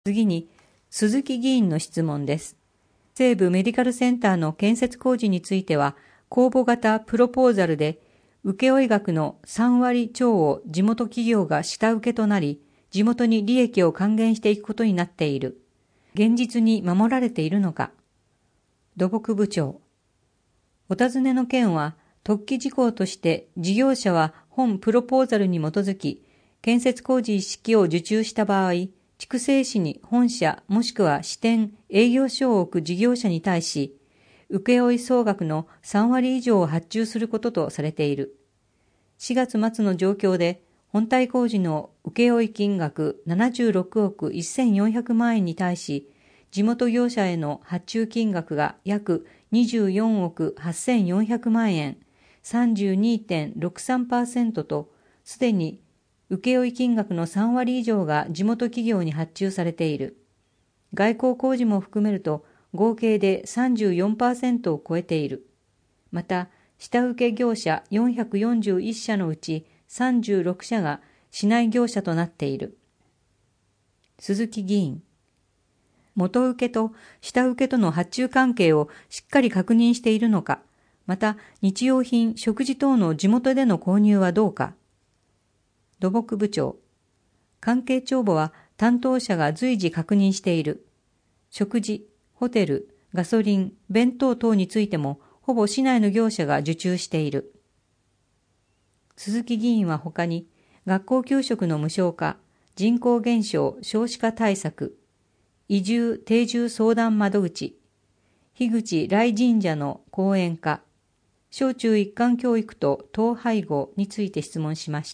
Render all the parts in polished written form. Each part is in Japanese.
次に、鈴木議員の質問です。西部メディカルセンターの建設工事については、公募型プロポーザルで、請負額の3割超を地元企業が下請けとなり、地元に利益を還元していくことになっている。現実に守られているのか。土木部長。お尋ねの件は、特記事項として事業者は本プロポーザルに基づき、建設工事一式を受注した場合、筑西市に本社もしくは支店、営業所を置く事業者に対し、請負総額の3割以上を発注することとされている。4月末の状況で、本体工事の請負金額76億1400万円に対し、地元業者への発注金額が約24億8400万円、32.63% と、すでに請負金額の3割以上が地元企業に発注されている。外交工事も含めると合計で 34% を超えている。また、下請業者441社のうち36社が市内業者となっている。鈴木議員。元請けと下請けとの発注関係をしっかり確認しているのか、また日用品、食事等の地元での購入はどうか。土木部長。関係帳簿は担当者が随時確認している。食事、ホテル、ガソリン、弁当等についてもほぼ市内の業者が受注している。鈴木議員は他に、学校給食の無償化、人口減少少子化対策、移住定住相談窓口、樋口来神社の講演化、小中一貫教育と統廃合について質問しました。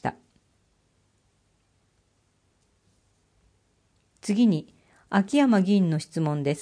次に、秋山議員の質問です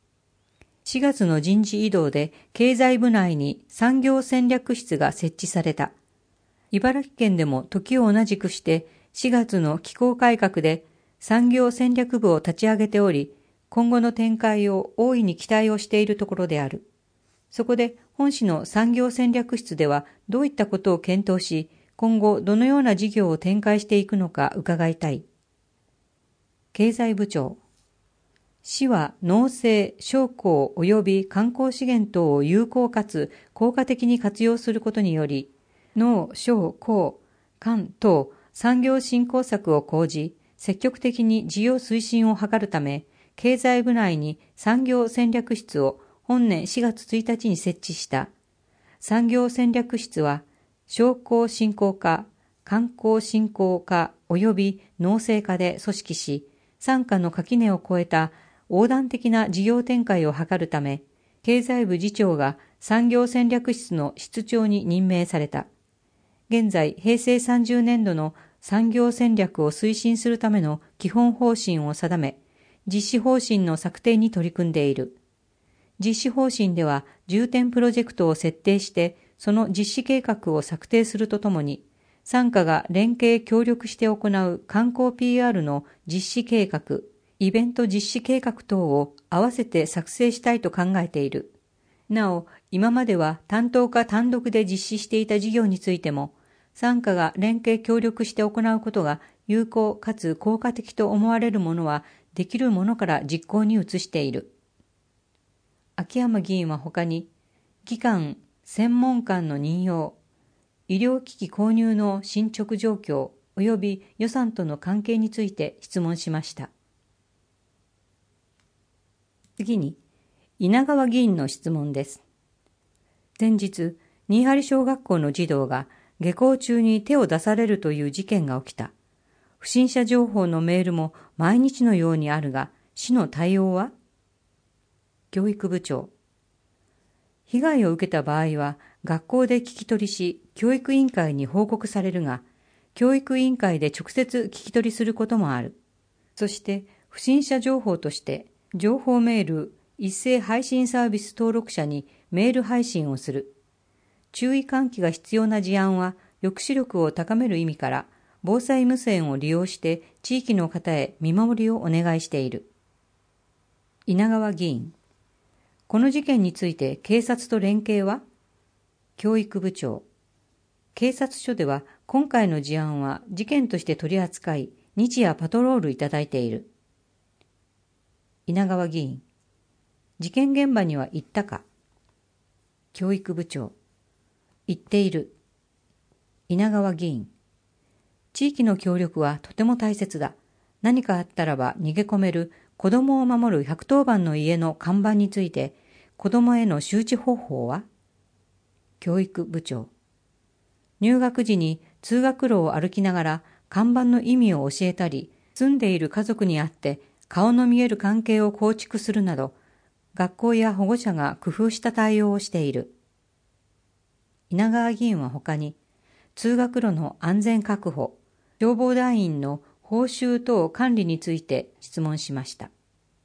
。4月の人事異動で経済部内に産業戦略室が設置された。茨城県でも時を同じくして4月の機構改革で産業戦略部を立ち上げており、今後の展開を大いに期待をしているところである。そこで本市の産業戦略室ではどういったことを検討し、今後どのような事業を展開していくのか伺いたい。経済部長。市は農政、商工及び観光資源等を有効かつ効果的に活用することにより、農、商、工、官等産業振興策を講じ、積極的に事業推進を図るため、経済部内に産業戦略室を本年4月1日に設置した。産業戦略室は、商工振興課、観光振興課及び農政課で組織し、傘下の垣根を越えた横断的な事業展開を図るため、経済部次長が産業戦略室の室長に任命された。現在、平成30年度の産業戦略を推進するための基本方針を定め、実施方針の策定に取り組んでいる。実施方針では、重点プロジェクトを設定して、その実施計画を策定するとともに、傘下が連携協力して行う観光 PR の実施計画、イベント実施計画等を合わせて作成したいと考えている。なお、今までは担当課単独で実施していた事業についても、傘下が連携協力して行うことが有効かつ効果的と思われるものは、できるものから実行に移している。秋山議員は他に、技官、専門官の任用、医療機器購入の進捗状況及び予算との関係について質問しました。次に、稲川議員の質問です。前日、新張小学校の児童が下校中に手を出されるという事件が起きた。不審者情報のメールも毎日のようにあるが、市の対応は？教育部長。被害を受けた場合は、学校で聞き取りし、教育委員会に報告されるが、教育委員会で直接聞き取りすることもある。そして、不審者情報として、情報メール、一斉配信サービス登録者にメール配信をする。注意喚起が必要な事案は、抑止力を高める意味から、防災無線を利用して地域の方へ見守りをお願いしている。稲川議員。この事件について警察と連携は？教育部長。警察署では今回の事案は事件として取り扱い、日夜パトロールいただいている。 稲川議員。事件現場には行ったか。教育部長。行っている。稲川議員。地域の協力はとても大切だ。何かあったらば逃げ込める子供を守る110番の家の看板について、子供への周知方法は？教育部長。入学時に通学路を歩きながら看板の意味を教えたり、住んでいる家族に会って顔の見える関係を構築するなど、学校や保護者が工夫した対応をしている。稲川議員は他に、通学路の安全確保、消防団員の報酬等管理について質問しました。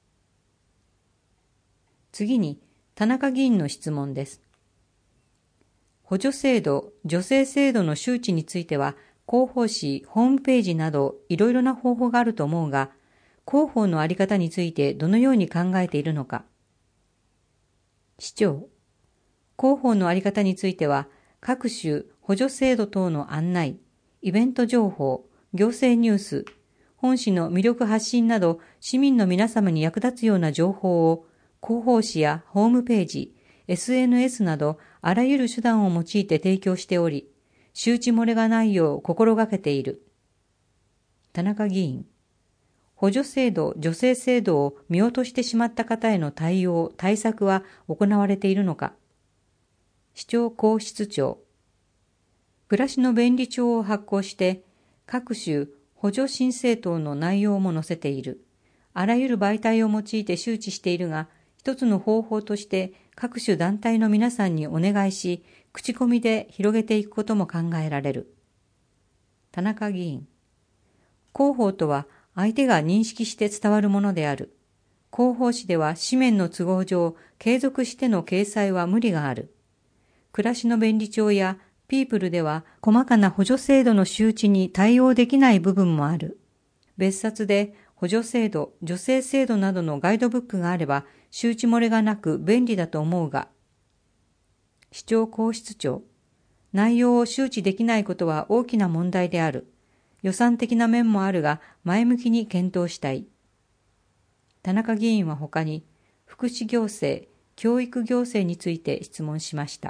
次に、田中議員の質問です。補助制度、助成制度の周知については、広報誌、ホームページなどいろいろな方法があると思うが、広報のあり方についてどのように考えているのか。市長。広報のあり方については、各種補助制度等の案内、イベント情報、行政ニュース、本市の魅力発信など市民の皆様に役立つような情報を広報誌やホームページ、SNS などあらゆる手段を用いて提供しており、周知漏れがないよう心がけている。田中議員。補助制度、助成制度を見落としてしまった方への対応、対策は行われているのか。市長皇室長。暮らしの便利帳を発行して各種補助申請等の内容も載せている。あらゆる媒体を用いて周知しているが、一つの方法として各種団体の皆さんにお願いし、口コミで広げていくことも考えられる。田中議員。広報とは相手が認識して伝わるものである。広報誌では紙面の都合上、継続しての掲載は無理がある。暮らしの便利帳やピープルでは細かな補助制度の周知に対応できない部分もある。別冊で補助制度、助成制度などのガイドブックがあれば周知漏れがなく便利だと思うが。市長皇室長。内容を周知できないことは大きな問題である。予算的な面もあるが前向きに検討したい。田中議員は他に福祉行政、教育行政について質問しました。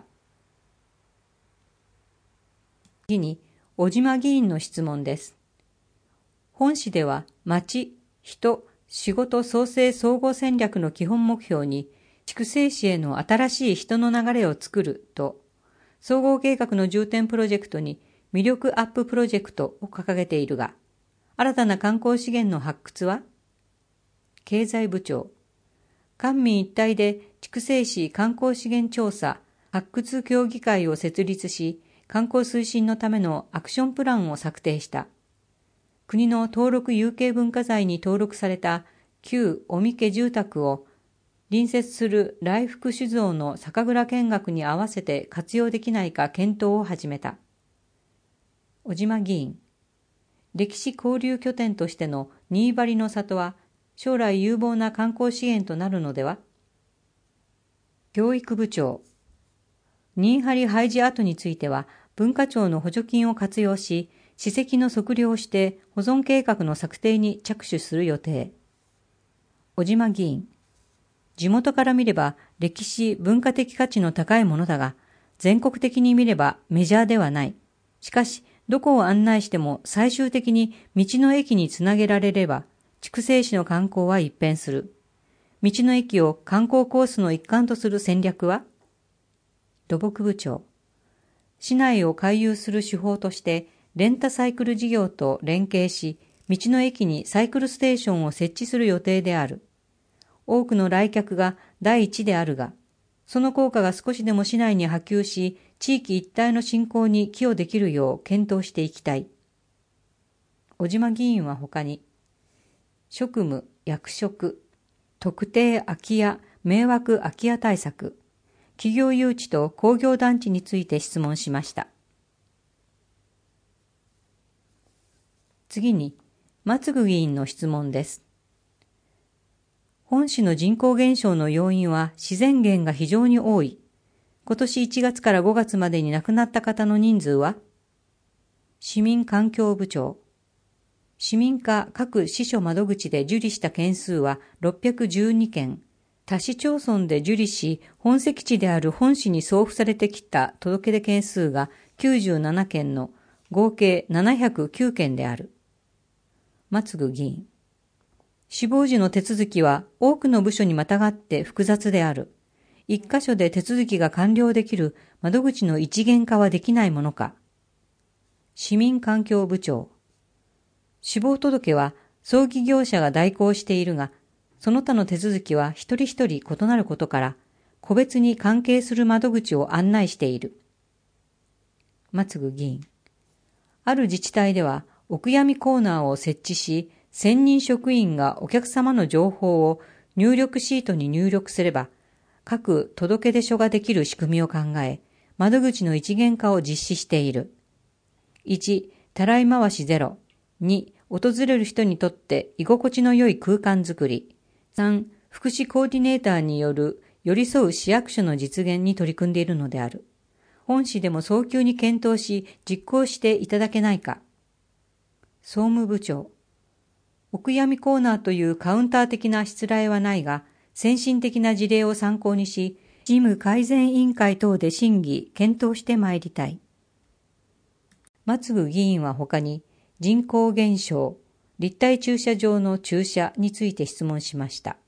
次に、小島議員の質問です。本市では、町、人、仕事創生総合戦略の基本目標に、筑西市への新しい人の流れを作ると、総合計画の重点プロジェクトに魅力アッププロジェクトを掲げているが、新たな観光資源の発掘は？経済部長。官民一体で筑西市観光資源調査、発掘協議会を設立し、観光推進のためのアクションプランを策定した。国の登録有形文化財に登録された旧尾身家住宅を隣接する来福酒造の酒蔵見学に合わせて活用できないか検討を始めた。小島議員。歴史交流拠点としての新張の里は将来有望な観光資源となるのでは？教育部長。新張廃寺跡については文化庁の補助金を活用し、史跡の測量をして保存計画の策定に着手する予定。小島議員。地元から見れば歴史文化的価値の高いものだが、全国的に見ればメジャーではない。しかし、どこを案内しても最終的に道の駅につなげられれば、筑西市の観光は一変する。道の駅を観光コースの一環とする戦略は？土木部長。市内を回遊する手法として、レンタサイクル事業と連携し、道の駅にサイクルステーションを設置する予定である。多くの来客が第一であるが、その効果が少しでも市内に波及し、地域一体の振興に寄与できるよう検討していきたい。小島議員は他に、職務、役職、特定空き家、迷惑空き家対策、企業誘致と工業団地について質問しました。次に、松具議員の質問です。本市の人口減少の要因は自然減が非常に多い。今年1月から5月までに亡くなった方の人数は？市民環境部長。 市民課各支所窓口で受理した件数は612件、他市町村で受理し、本籍地である本市に送付されてきた届出件数が97件の合計709件である。松具議員。死亡時の手続きは多くの部署にまたがって複雑である。一箇所で手続きが完了できる窓口の一元化はできないものか。市民環境部長。死亡届は葬儀業者が代行しているが、その他の手続きは一人一人異なることから、個別に関係する窓口を案内している。松具議員。ある自治体では、お悔やみコーナーを設置し、専任職員がお客様の情報を入力シートに入力すれば、各届出書ができる仕組みを考え、窓口の一元化を実施している。1、たらい回しゼロ。2、訪れる人にとって居心地の良い空間づくり。3、福祉コーディネーターによる寄り添う市役所の実現に取り組んでいるのである。本市でも早急に検討し、実行していただけないか。総務部長。お悔やみコーナーというカウンター的なしつらえはないが、先進的な事例を参考にし、事務改善委員会等で審議、検討してまいりたい。松具議員は他に、人口減少、立体駐車場の駐車について質問しました。